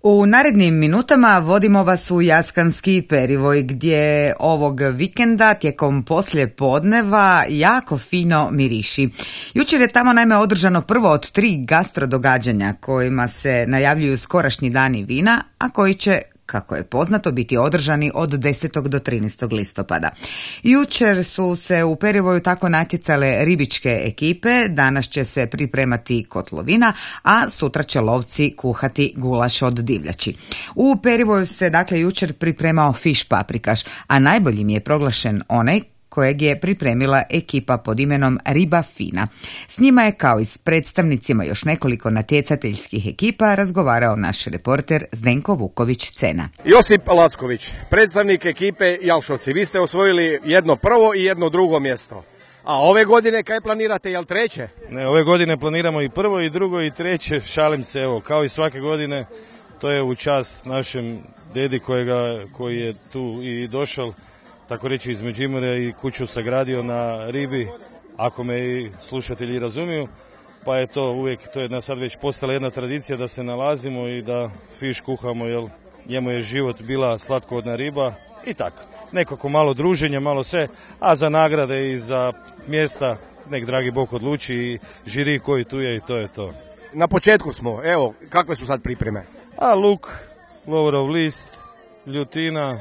U narednim minutama vodimo vas u Jaskanski perivoj gdje ovog vikenda tijekom poslije podneva jako fino miriši. Jučer je tamo naime održano prvo od 3 gastro događanja kojima se najavljuju skorašnji dani vina, a koji će, kako je poznato, biti održani od 10. do 13. listopada. Jučer su se u Perivoju tako natjecale ribičke ekipe, danas će se pripremati kotlovina, a sutra će lovci kuhati gulaš od divljači. U Perivoju se dakle jučer pripremao fiš paprikaš, a najboljim je proglašen onaj kojeg je pripremila ekipa pod imenom Riba Fina. S njima je, kao i s predstavnicima još nekoliko natjecateljskih ekipa, razgovarao naš reporter Zdenko Vuković-Cena. Josip Lacković, predstavnik ekipe Jalšovci. Vi ste osvojili jedno prvo i jedno drugo mjesto. A ove godine kaj planirate, jel treće? Ne, ove godine planiramo i prvo i drugo i treće. Šalim se, evo, kao i svake godine, to je u čast našem dedi koji je tu i došao, tako reći, iz Međimurja i kuću sagradio na ribi, ako me i slušatelji razumiju, pa je to uvijek, to je sad već postala jedna tradicija da se nalazimo i da fiš kuhamo, jer njemu je život bila slatkovodna riba i tako. Nekako malo druženja, malo sve, a za nagrade i za mjesta nek dragi Bog odluči i žiri koji tu je i to je to. Na početku smo, evo, kakve su sad pripreme? A luk, lovorov list, ljutina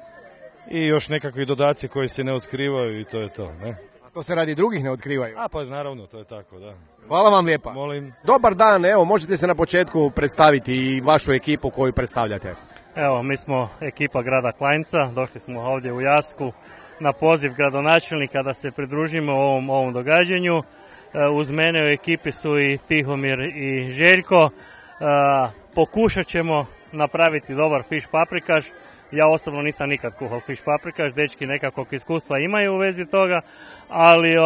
i još nekakvi dodaci koji se ne otkrivaju i to je to, ne? A to se radi drugih ne otkrivaju? A pa naravno, to je tako, da. Hvala vam lijepa. Molim. Dobar dan, evo, možete se na početku predstaviti i vašu ekipu koju predstavljate. Evo, mi smo ekipa grada Klajnca, došli smo ovdje u Jasku na poziv gradonačelnika da se pridružimo ovom događanju. Uz mene u ekipi su i Tihomir i Željko. Pokušat ćemo napraviti dobar fiš paprikaš. Ja osobno nisam nikad kuhao fiš paprikaš, dečki nekakvog iskustva imaju u vezi toga, ali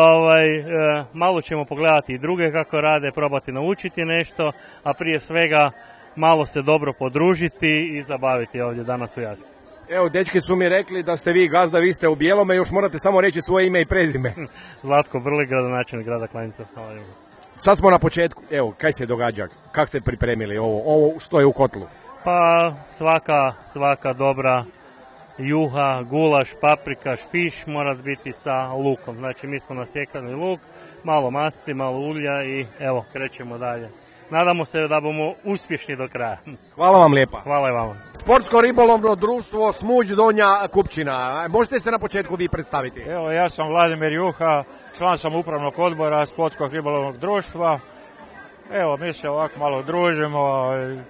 malo ćemo pogledati i druge kako rade, probati naučiti nešto, a prije svega malo se dobro podružiti i zabaviti ovdje danas u Jasku. Evo, dečki su mi rekli da ste vi gazda, vi ste u bijelome, još morate samo reći svoje ime i prezime. Zlatko Brlik, gradonačelnik grada Klajnca. Sad smo na početku, evo, kaj se događa, kako ste pripremili ovo što je u kotlu? Pa svaka dobra juha, gulaš, paprikaš, fiš mora biti sa lukom. Znači mi smo nasjekali luk, malo masti, malo ulja i evo krećemo dalje. Nadamo se da bomo uspješni do kraja. Hvala vam lijepa. Hvala i vama. Sportsko ribolovno društvo Smuđ Donja Kupčina. Možete se na početku vi predstaviti? Evo, ja sam Vladimir Juha, član sam upravnog odbora Sportskog ribolovnog društva. Evo, mi se ovako malo družimo,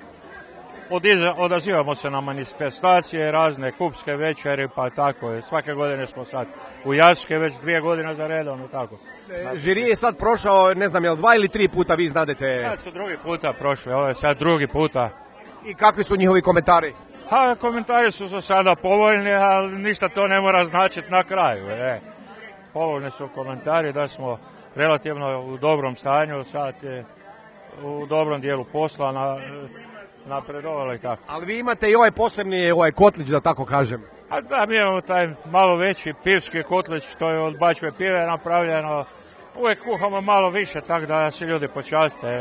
odazivamo se na manifestacije, razne kupske večeri, pa tako. Svake godine smo sad u Jaske, već 2 godine za redom i tako. Žiri je sad prošao, ne znam, jel 2 ili 3 puta vi znadete? Sad su drugi puta prošli, ovo je sad drugi puta. I kakvi su njihovi komentari? Komentari su za sada povoljni, ali ništa to ne mora značiti na kraju. Povoljni su komentari da smo relativno u dobrom stanju, sad je u dobrom dijelu posla, napredovalo i tako. Ali vi imate i ovaj posebni kotlić, da tako kažem. A da, mi imamo taj malo veći pivski kotlić, to je od bačve pive napravljeno. Uvijek kuhamo malo više, tako da se ljudi počaste.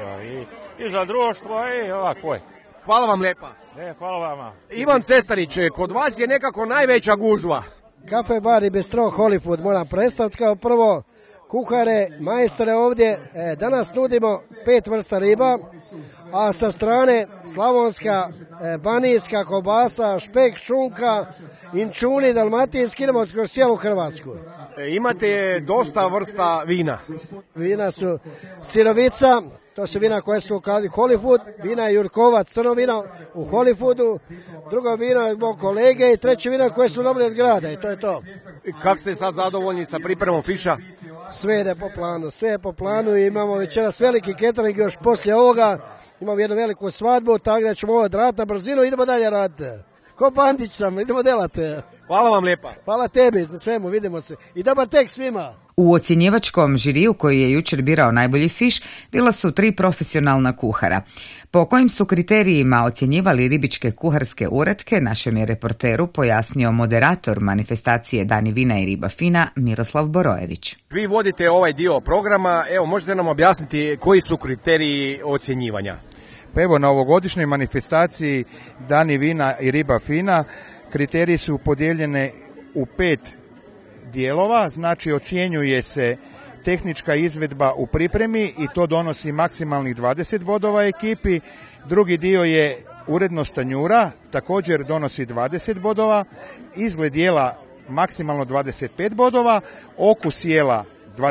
I za društvo i ovako. Hvala vam lijepa. Hvala vama. Ivan Cestarić, kod vas je nekako najveća gužva. Kafe bar i bistro Hollywood moram predstaviti kao prvo. Kuhare, majstore ovdje, danas nudimo 5 vrsta riba, a sa strane slavonska, banijska kobasa, špek, šunka, inčuni, dalmatinski, idemo kroz cijelu Hrvatsku. Imate dosta vrsta vina. Vina su sirovica, to su vina koje su u Hollywood, vina je Jurkova, crno vino u Hollywoodu, drugo vino je mog kolege i treće vino koje su dobili od grada i to je to. Kako ste sad zadovoljni sa pripremom fiša? Sve je po planu i imamo večeras veliki catering još poslije ovoga, imamo jednu veliku svadbu, tako da ćemo ovo odraditi na brzinu i idemo dalje raditi. Ko Bandić sam, idemo delati. Hvala vam lijepa. Hvala tebi za svemu, vidimo se i dobar tek svima. U ocjenjivačkom žiriju koji je jučer birao najbolji fiš bila su 3 profesionalna kuhara. Po kojim su kriterijima ocjenjivali ribičke kuharske uratke, našem je reporteru pojasnio moderator manifestacije Dani vina i riba fina Miroslav Borojević. Vi vodite ovaj dio programa, evo možete nam objasniti koji su kriteriji ocjenjivanja? Pa evo, na ovogodišnjoj manifestaciji Dani vina i riba fina kriteriji su podijeljene u 5 dijelova, znači ocjenjuje se tehnička izvedba u pripremi i to donosi maksimalnih 20 bodova ekipi. Drugi dio je urednost tanjura, također donosi 20 bodova, izgled jela maksimalno 25 bodova, okus jela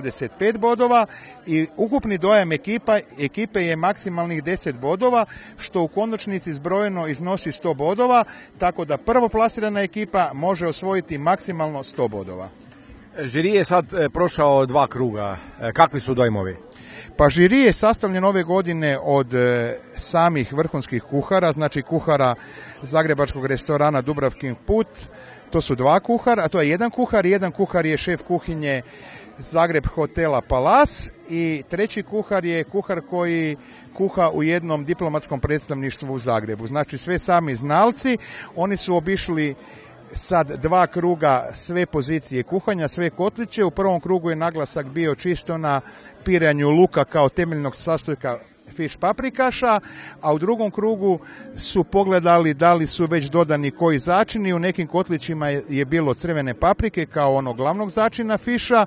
25 bodova i ukupni dojam ekipe je maksimalnih 10 bodova, što u konačnici zbrojeno iznosi 100 bodova, tako da prvoplasirana ekipa može osvojiti maksimalno 100 bodova. Žiri je sad prošao 2 kruga. Kakvi su dojmovi? Pa žiri je sastavljen ove godine od samih vrhunskih kuhara, znači kuhara zagrebačkog restorana Dubravkin Put. To su 2 kuhara, a to je jedan kuhar je šef kuhinje Zagreb hotela Palace i treći kuhar je kuhar koji kuha u jednom diplomatskom predstavništvu u Zagrebu. Znači sve sami znalci, oni su obišli sad 2 kruga sve pozicije kuhanja, sve kotliće. U prvom krugu je naglasak bio čisto na piranju luka kao temeljnog sastojka fiš paprikaša, a u drugom krugu su pogledali da li su već dodani koji začini. U nekim kotlićima je bilo crvene paprike kao onog glavnog začina fiša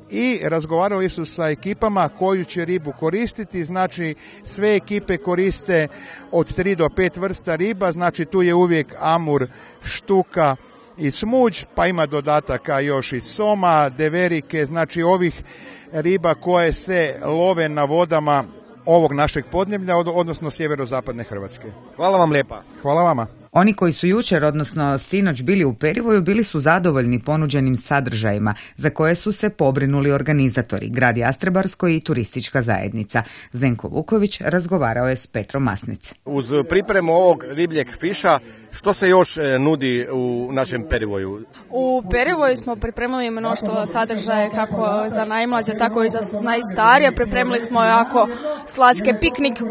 i razgovarali su sa ekipama koju će ribu koristiti. Znači sve ekipe koriste od 3 do 5 vrsta riba, znači tu je uvijek amur, štuka i smuđ, pa ima dodataka još i soma, deverike, znači ovih riba koje se love na vodama ovog našeg podneblja, odnosno sjeverozapadne Hrvatske. Hvala vam lijepa. Hvala vama. Oni koji su jučer, odnosno sinoć bili u Perivoju, bili su zadovoljni ponuđenim sadržajima za koje su se pobrinuli organizatori, grad Jastrebarsko i turistička zajednica. Zdenko Vuković razgovarao je s Petrom Masnic. Uz pripremu ovog ribljeg fiša, što se još nudi u našem Perivoju? U Perivoju smo pripremili mnoštvo sadržaje kako za najmlađe, tako i za najstarije. Pripremili smo jako slatke piknik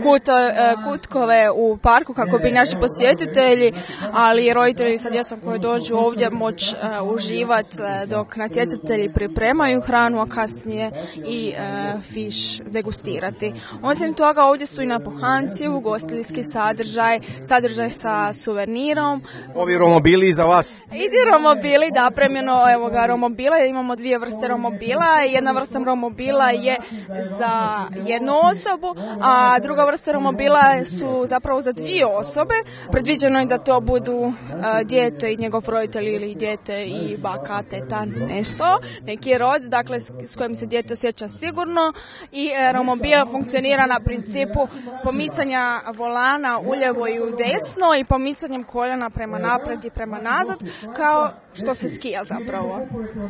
kutkove u parku kako bi naši posjetitelji, ali i roditelji sa djecom koji dođu ovdje moći uživati dok natjecatelji pripremaju hranu, a kasnije i fiš degustirati. Osim toga ovdje su i napuhanci, ugostiteljski sadržaj sa suvenirom. Ovi romobili za vas? I romobili, da, premjeno evo ga romobila, imamo 2 vrste romobila. Jedna vrsta romobila je za jednu osobu, a druga vrsta romobila su zapravo za 2 osobe. Predviđeno je da to budu dijete i njegov roditelj ili dijete i baka, teta, nešto, neki rod, dakle s kojim se dijete osjeća sigurno i romobil funkcionira na principu pomicanja volana uljevo i u desno i pomicanjem koljena prema naprijed i prema nazad, kao što se skija zapravo.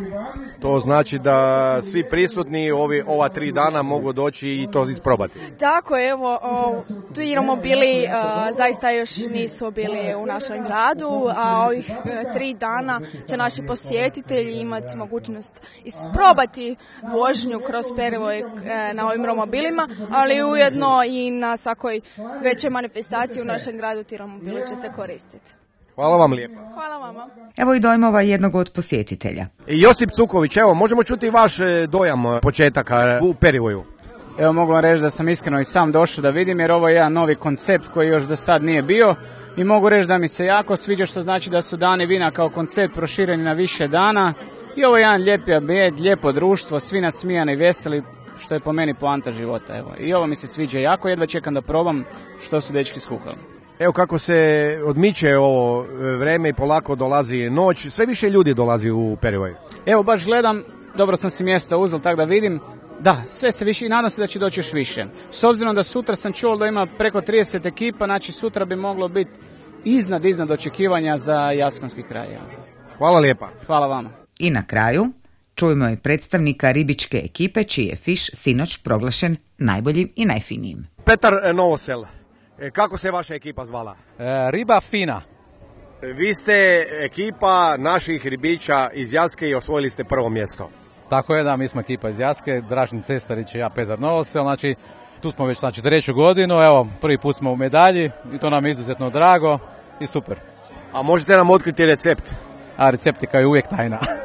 To znači da svi prisutni ova 3 dana mogu doći i to isprobati. Tako, evo, ti romobili zaista još nisu bili u našem gradu, a ovih 3 dana će naši posjetitelji imati mogućnost isprobati vožnju kroz Perivoj na ovim romobilima, ali ujedno i na svakoj većoj manifestaciji u našem gradu ti romobili će se koristiti. Hvala vam lijepo. Hvala vama. Evo i dojmova jednog od posjetitelja. Josip Cuković, evo, možemo čuti vaš dojam početaka u Perivoju? Evo, mogu vam reći da sam iskreno i sam došao da vidim, jer ovo je jedan novi koncept koji još do sad nije bio i mogu reći da mi se jako sviđa, što znači da su dani vina kao koncept prošireni na više dana i ovo je jedan lijepi ambijent, lijepo društvo, svi nasmijani, veseli, što je po meni poanta života. Evo. I ovo mi se sviđa jako, jedva čekam da probam što su dečki skuhali. Evo kako se odmiče ovo vreme i polako dolazi noć, sve više ljudi dolazi u Perivoj. Evo, baš gledam, dobro sam si mjesto uzel, tako da vidim. Da, sve se više i nadam se da će doći još više. S obzirom da sutra sam čuo da ima preko 30 ekipa, znači sutra bi moglo biti iznad očekivanja za jaskanski kraj. Hvala lijepa. Hvala vama. I na kraju čujemo i predstavnika ribičke ekipe čiji je fiš sinoć proglašen najboljim i najfinijim. Petar Novosel, kako se vaša ekipa zvala? Riba fina. Vi ste ekipa naših ribiča iz Jaske i osvojili ste prvo mjesto. Tako je, da, mi smo ekipa iz Jaske, Dražen Cestarić i ja, Petar Novosel, znači tu smo već 3. godinu, evo, prvi put smo u medalji i to nam je izuzetno drago i super. A možete nam otkriti recept? A recept je kao i uvijek tajna.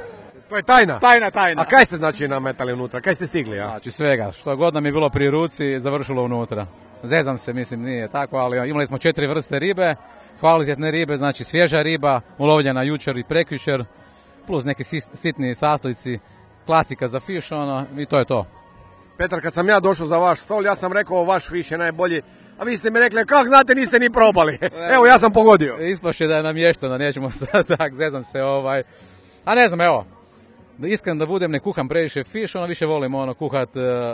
To je tajna? Tajna. A kaj ste znači nametali unutra? Kaj ste stigli? Ja? Znači svega, što god nam je bilo pri ruci, završilo unutra. Zezam se, mislim, nije tako, ali imali smo 4 vrste ribe, kvalitetne ribe, znači svježa riba, ulovljena jučer i prekjučer, plus neki sitni sastojci, klasika za fiš, i to je to. Petar, kad sam ja došao za vaš stol, ja sam rekao vaš fiš je najbolji, a vi ste mi rekli, kako znate, niste ni probali. Evo, ja sam pogodio. Ispaše da je namješteno, nećemo sad tak, zezam se, a ne znam, evo, iskreno da budem, ne kuham previše fiš, više volim kuhat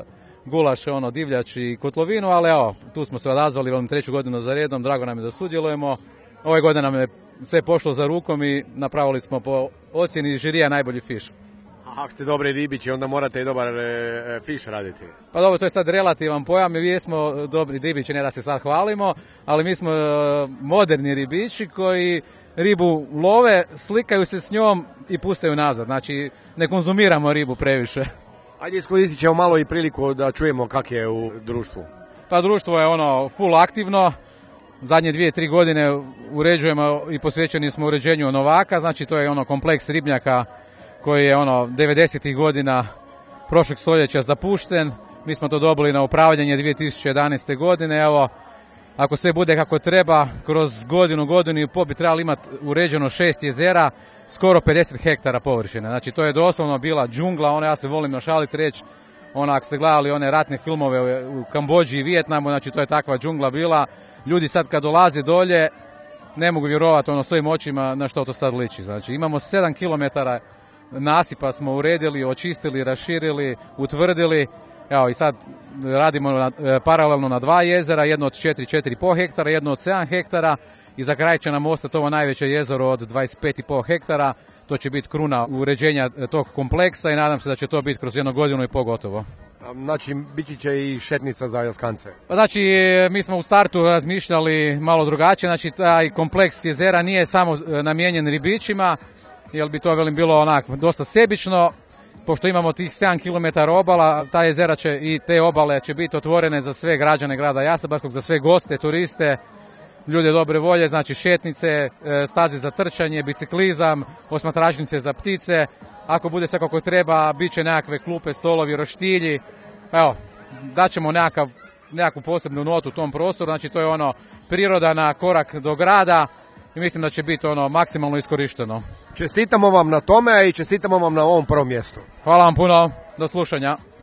gulaš, divljač i kotlovinu, ali evo, tu smo se odazvali, volim 3. godinu za redom, drago nam je da sudjelujemo. Ove godine nam je sve pošlo za rukom i napravili smo po ocjeni žirija najbolji fiš. Ako ste dobri ribići, onda morate i dobar fiš raditi. Pa dobro, to je sad relativan pojam, mi jesmo dobri ribići, ne da se sad hvalimo, ali mi smo moderni ribići koji ribu love, slikaju se s njom i pustaju nazad, znači ne konzumiramo ribu previše. Ajde, iskoristit ćemo malo i priliku da čujemo kak je u društvu. Pa društvo je full aktivno, zadnje 2-3 godine uređujemo i posvećeni smo uređenju novaka, znači to je kompleks ribnjaka koji je 90. godina prošlog stoljeća zapušten. Mi smo to dobili na upravljanje 2011. godine, evo, ako sve bude kako treba, kroz godinu i pol bi trebali imati uređeno 6 jezera, skoro 50 hektara površine. Znači to je doslovno bila džungla, ja se volim našaliti reći, ako ste gledali one ratne filmove u Kambodži i Vijetnamu, znači to je takva džungla bila. Ljudi sad kad dolaze dolje ne mogu vjerovati svojim očima na što to sad liči. Znači imamo 7 km nasipa smo uredili, očistili, raširili, utvrdili. Evo i sad radimo paralelno na 2 jezera, jedno od 4,5 hektara, jedno od 7 hektara i za kraj će nam ostati ovo najveće jezero od 25,5 hektara. To će biti kruna uređenja tog kompleksa i nadam se da će to biti kroz 1 godinu i pol gotovo. Znači, biti će i šetnica za jaskance. Pa znači, mi smo u startu razmišljali malo drugačije, znači taj kompleks jezera nije samo namijenjen ribićima, jer bi to bilo dosta sebično. Pošto imamo tih 7 km obala, ta jezera će i te obale će biti otvorene za sve građane grada Jastrebarskog, za sve goste, turiste, ljude dobre volje, znači šetnice, staze za trčanje, biciklizam, osmatračnice za ptice. Ako bude sve kako treba, bit će nekakve klupe, stolovi, roštilji. Evo, daćemo nekakvu posebnu notu u tom prostoru, znači to je priroda na korak do grada i mislim da će biti maksimalno iskorišteno. Čestitamo vam na tome i čestitamo vam na ovom prvom mjestu. Hvala vam puno, do slušanja.